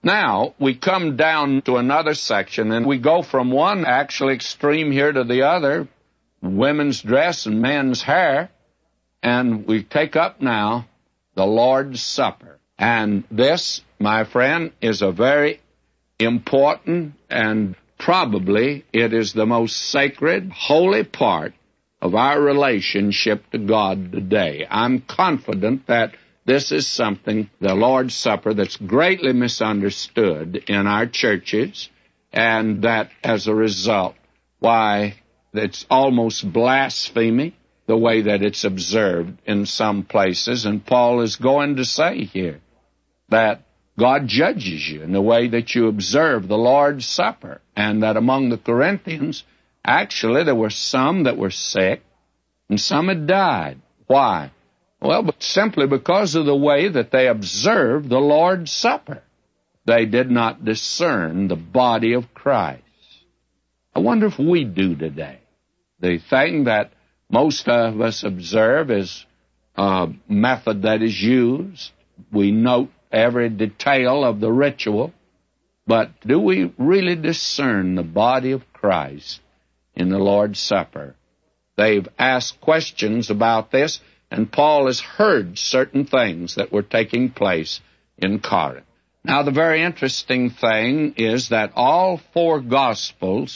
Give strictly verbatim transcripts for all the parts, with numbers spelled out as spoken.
Now, we come down to another section, and we go from one actual extreme here to the other, women's dress and men's hair, and we take up now the Lord's Supper. And this, my friend, is a very important, and probably it is the most sacred, holy part of our relationship to God today. I'm confident that this is something, the Lord's Supper, that's greatly misunderstood in our churches, and that as a result, why, it's almost blasphemy the way that it's observed in some places. And Paul is going to say here that God judges you in the way that you observe the Lord's Supper, and that among the Corinthians, actually there were some that were sick and some had died. Why? Well, but simply because of the way that they observed the Lord's Supper. They did not discern the body of Christ. I wonder if we do today. The thing that most of us observe is a method that is used. We note every detail of the ritual, but do we really discern the body of Christ in the Lord's Supper? They've asked questions about this, and Paul has heard certain things that were taking place in Corinth. Now, the very interesting thing is that all four Gospels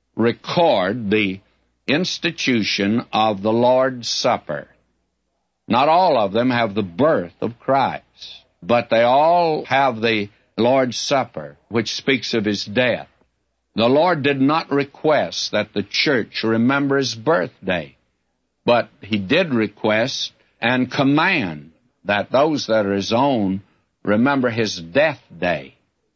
record the institution of the Lord's Supper. Not all of them have the birth of Christ, but they all have the Lord's Supper, which speaks of his death. The Lord did not request that the church remember his birthday, but he did request and command that those that are his own remember his death day.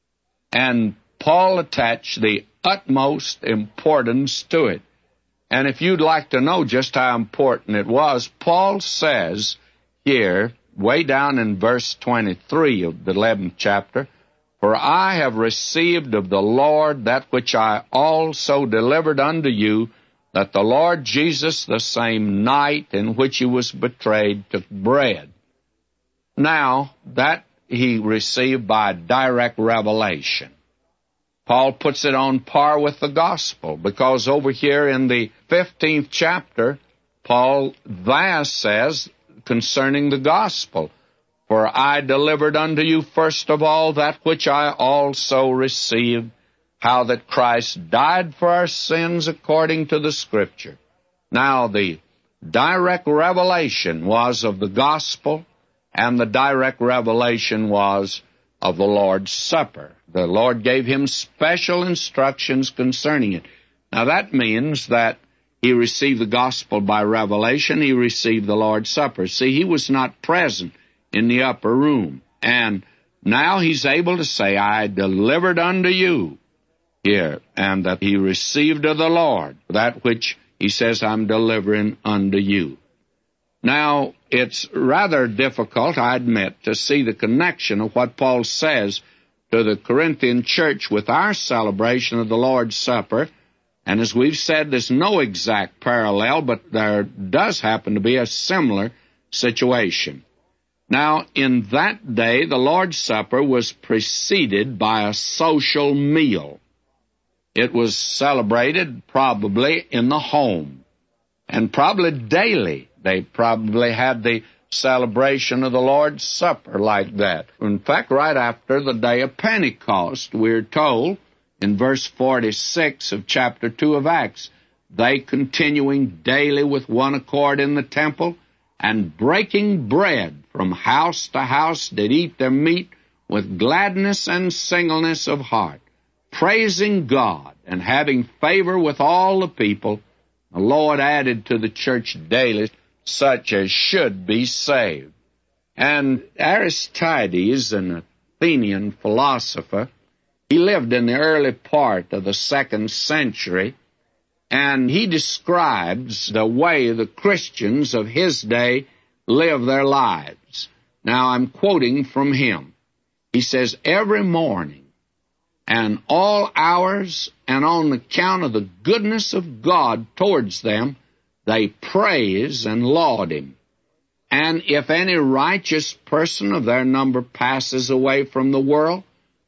And Paul attached the utmost importance to it. And if you'd like to know just how important it was, Paul says here, way down in verse twenty-three of the eleventh chapter, "For I have received of the Lord that which I also delivered unto you, that the Lord Jesus, the same night in which he was betrayed, took bread." Now, that he received by direct revelation. Paul puts it on par with the gospel, because over here in the fifteenth chapter, Paul there says concerning the gospel, "For I delivered unto you first of all that which I also received, how that Christ died for our sins according to the Scripture." Now, the direct revelation was of the gospel, and the direct revelation was of the Lord's Supper. The Lord gave him special instructions concerning it. Now, that means that he received the gospel by revelation. He received the Lord's Supper. See, he was not present in the upper room. And now he's able to say, "I delivered unto you," here, and that he received of the Lord that which he says, "I'm delivering unto you." Now, it's rather difficult, I admit, to see the connection of what Paul says to the Corinthian church with our celebration of the Lord's Supper. And as we've said, there's no exact parallel, but there does happen to be a similar situation. Now, in that day, the Lord's Supper was preceded by a social meal. It was celebrated probably in the home, and probably daily. They probably had the celebration of the Lord's Supper like that. In fact, right after the day of Pentecost, we're told in verse forty-six of chapter two of Acts, "They continuing daily with one accord in the temple, and breaking bread from house to house, did eat their meat with gladness and singleness of heart, praising God, and having favor with all the people. The Lord added to the church daily such as should be saved." And Aristides, an Athenian philosopher, he lived in the early part of the second century, and he describes the way the Christians of his day live their lives. Now, I'm quoting from him. He says, "Every morning and all hours, and on account of the goodness of God towards them, they praise and laud him. And if any righteous person of their number passes away from the world,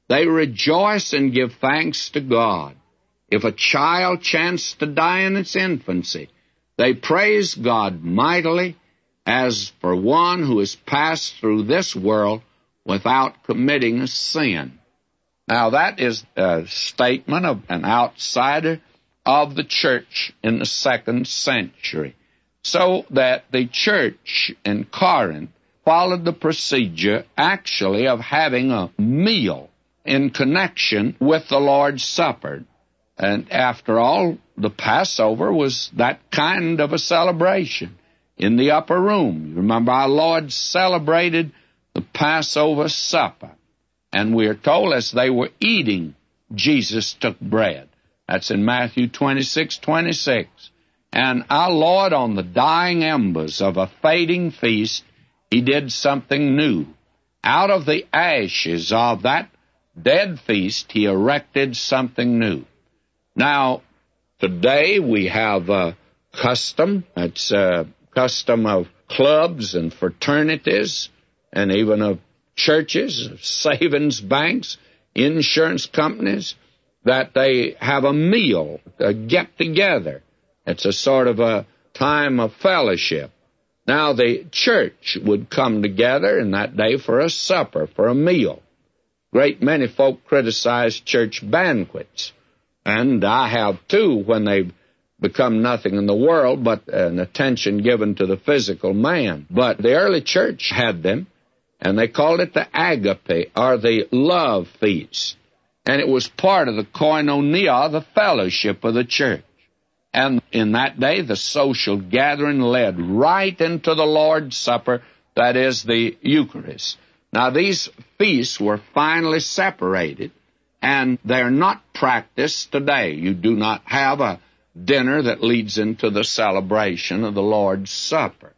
They rejoice and give thanks to God. If a child chanced to die in its infancy, they praise God mightily as for one who has passed through this world without committing a sin. Now, that is a statement of an outsider of the church in the second century. So that the church in Corinth followed the procedure, actually, of having a meal in connection with the Lord's Supper. And after all, the Passover was that kind of a celebration in the upper room. You remember our Lord celebrated the Passover supper. And we are told as they were eating, Jesus took bread. That's in Matthew twenty-six twenty-six. And our Lord, on the dying embers of a fading feast, He did something new. Out of the ashes of that dead feast, He erected something new. Now, today we have a custom. It's a custom of clubs and fraternities and even of churches, savings banks, insurance companies, that they have a meal, a get-together. It's a sort of a time of fellowship. Now, the church would come together in that day for a supper, for a meal. Great many folk criticize church banquets, and I have too, when they become nothing in the world but an attention given to the physical man. But the early church had them, and they called it the agape, or the love feast. And it was part of the koinonia, the fellowship of the church. And in that day, the social gathering led right into the Lord's Supper, that is, the Eucharist. Now, these feasts were finally separated, and they're not practiced today. You do not have a dinner that leads into the celebration of the Lord's Supper.